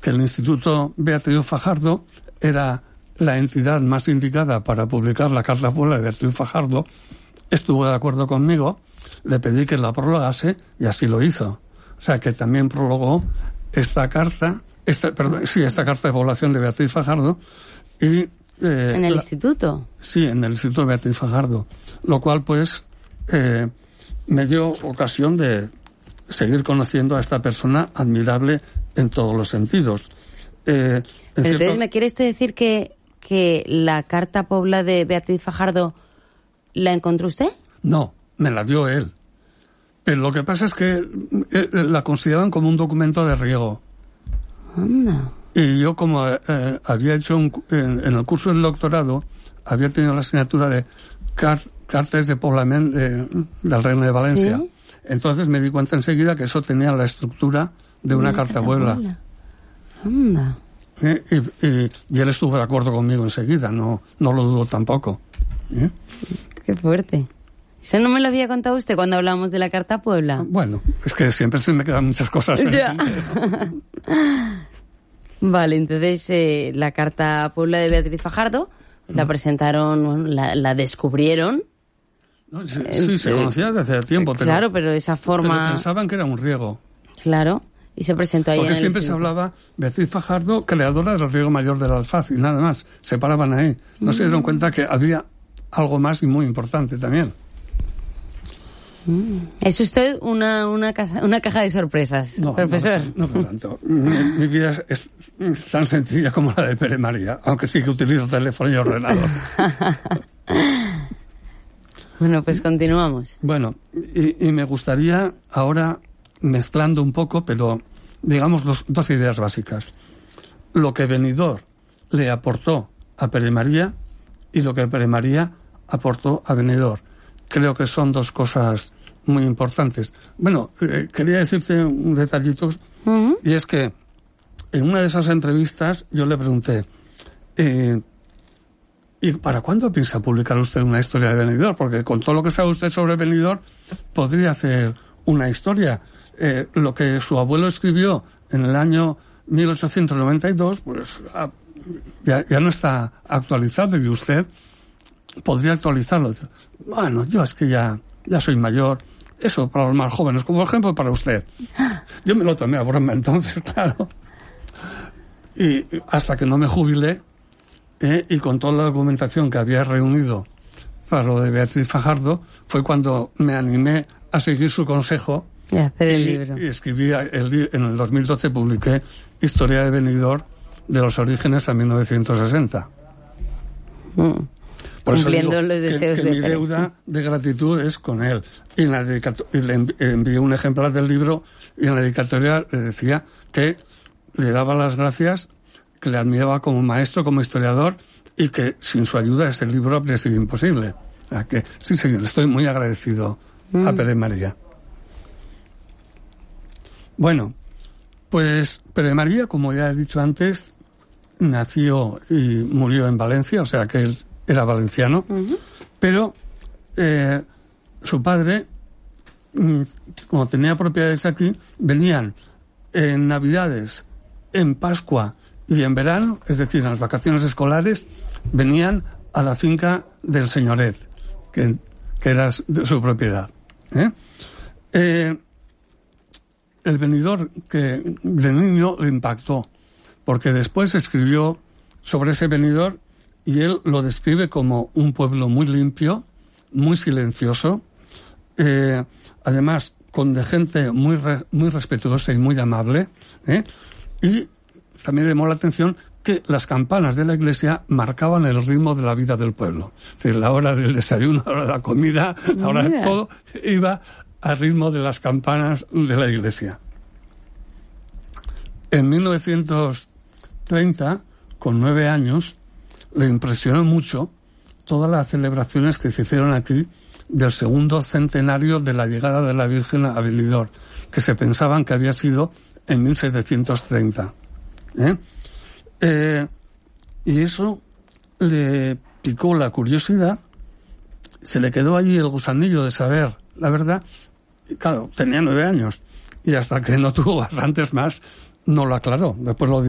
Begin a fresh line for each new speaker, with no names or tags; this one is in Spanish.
que el Instituto Beatriz Fajardo era la entidad más indicada para publicar la Carta Puebla de Beatriz Fajardo, estuvo de acuerdo conmigo, le pedí que la prologase y así lo hizo. O sea que también prologó esta carta, esta carta de población de Beatriz Fajardo. Y
¿en el instituto?
Sí, en el Instituto Beatriz Fajardo. Lo cual, pues, me dio ocasión de seguir conociendo a esta persona admirable en todos los sentidos.
Entonces, ¿me quiere usted decir que la Carta Puebla de Beatriz Fajardo la encontró usted?
No, me la dio él. Pero lo que pasa es que la consideraban como un documento de riego.
Anda.
Y yo, como había hecho en el curso del doctorado, había tenido la asignatura de cartas de poblamiento del Reino de Valencia. ¿Sí? Entonces me di cuenta enseguida que eso tenía la estructura de una carta puebla.
Anda.
Y él estuvo de acuerdo conmigo enseguida, no lo dudo tampoco.
Qué fuerte. ¿Eso no me lo había contado usted cuando hablábamos de la Carta Puebla?
Bueno, es que siempre se me quedan muchas cosas en el tintero.
Vale, entonces la Carta Puebla de Beatriz Fajardo la presentaron, la descubrieron.
No, sí, se conocía desde hace tiempo.
Claro, pero esa forma...
Pero pensaban que era un riego.
Claro, y se presentó ahí.
Porque siempre se hablaba Beatriz Fajardo, creadora del riego mayor del Alfaz, y nada más. Se paraban ahí. No se dieron cuenta que había algo más y muy importante también.
Es usted una caja de sorpresas, profesor.
No tanto. Mi vida es tan sencilla como la de Pere María, aunque sí que utilizo teléfono y ordenador.
Bueno, pues continuamos.
Bueno, y me gustaría ahora, mezclando un poco, pero digamos dos ideas básicas. Lo que Benidorm le aportó a Pere María y lo que Pere María aportó a Benidorm. Creo que son dos cosas muy importantes. Bueno, quería decirte un detallito, y es que en una de esas entrevistas yo le pregunté, ¿y para cuándo piensa publicar usted una historia de Benidorm? Porque con todo lo que sabe usted sobre Benidorm, podría hacer una historia. Lo que su abuelo escribió en el año 1892, pues ya no está actualizado, y usted podría actualizarlo. Bueno, yo es que ya soy mayor. Eso para los más jóvenes, como por ejemplo para usted. Yo me lo tomé a broma entonces, claro. Y hasta que no me jubilé, y con toda la documentación que había reunido para lo de Beatriz Fajardo, fue cuando me animé a seguir su consejo
y hacer el libro.
Y escribí en el 2012 publiqué Historia de Benidorm de los orígenes a 1960. Por eso digo
los deseos
que mi deuda de gratitud es con él. Y le envié un ejemplar del libro, y en la dedicatoria le decía que le daba las gracias, que le admiraba como maestro, como historiador, y que sin su ayuda ese libro habría sido imposible. O sea que sí, señor, estoy muy agradecido a Pere María. Bueno, pues Pere María, como ya he dicho antes, nació y murió en Valencia, o sea que él era valenciano, pero su padre, como tenía propiedades aquí, venían en Navidades, en Pascua y en verano, es decir, en las vacaciones escolares, venían a la finca del señoret, que era de su propiedad. El Benidorm que de niño le impactó, porque después escribió sobre ese Benidorm, y él lo describe como un pueblo muy limpio, muy silencioso, además con de gente muy respetuosa y muy amable, y también llamó la atención que las campanas de la iglesia marcaban el ritmo de la vida del pueblo. Es decir, la hora del desayuno, la hora de la comida, la hora de todo, iba al ritmo de las campanas de la iglesia. En 1930, con 9 años, le impresionó mucho todas las celebraciones que se hicieron aquí del segundo centenario de la llegada de la Virgen a Benidorm, que se pensaban que había sido en 1730. Y eso le picó la curiosidad, se le quedó allí el gusanillo de saber la verdad, y claro, tenía 9 años, y hasta que no tuvo bastantes más, no lo aclaró. Después lo